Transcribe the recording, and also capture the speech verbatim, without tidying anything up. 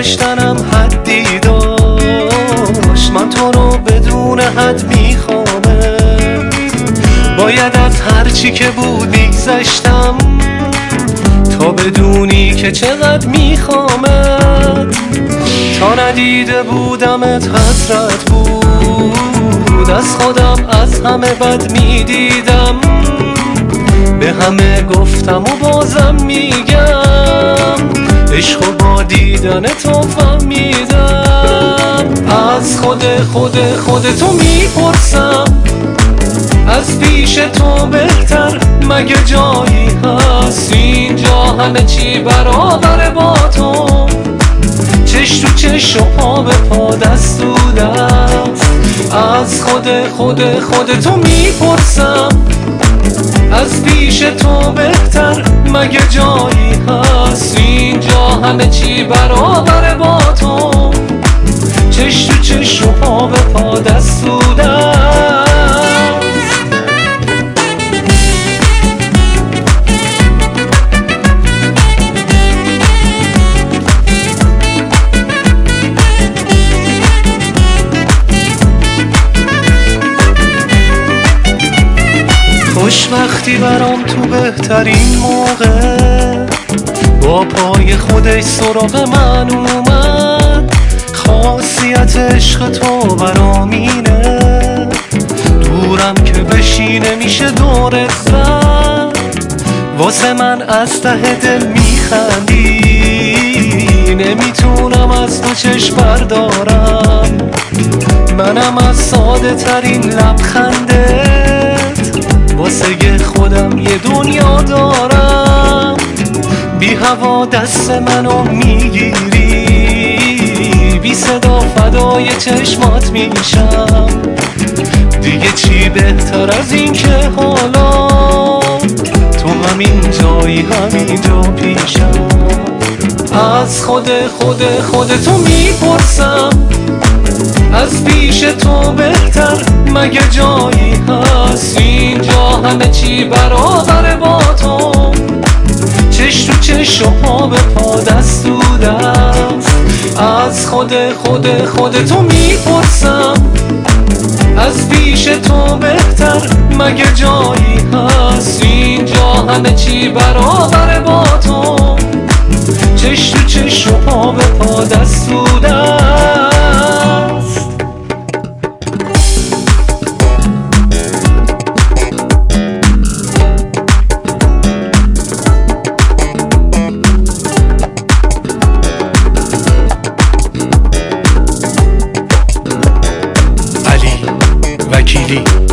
داشتنم حدی داشت. من تو رو بدون حد میخوامه، باید از هرچی که بود میگذشتم تا بدونی که چقدر میخوامت. تا ندیده بودمت حسرت بود، از خودم از همه بد میدیدم. به همه گفتم و بازم میگم، عشق و با دیدن تو فهمیدم. از خود خود خود تو میپرسم، از پیش تو بهتر مگه جایی هست؟ اینجا همه چی برابر با تو، چش تو چش و پا به پا دست تو دست. از خود خود خود تو میپرسم، از پیش تو بهتر مگه جایی هست؟ اینجا همه چی برابر با تو، چش تو چش و پا به پا دست تو دست. خوشبختی برام تو بهترین موقع با پای خودش سراغ من اومد. خاصیت عشق تو برام اینه، دورم که بشینه میشه دورت زد. واسه من از ته دل میخندی، نمیتونم از تو چشم بردارم. منم از ساده ترین لبخندت واسه خودم یه دنیا دارم. بی هوا دست منو میگیری، بی صدا فدای چشمات میشم. دیگه چی بهتر از این که حالا تو همین جایی همینجا پیشم. از خود خود خود تو میپرسم، از پیش تو بهتر مگه جایی هست؟ اینجا همه چی برابر با تو، چش تو چش و پا به پا دست تو دست. از خود خود خود تو میپرسم، از پیش تو بهتر مگه جایی هست؟ اینجا همه چی برابر با تو، چش تو چش و پا به پا دست تو دست. وکیلی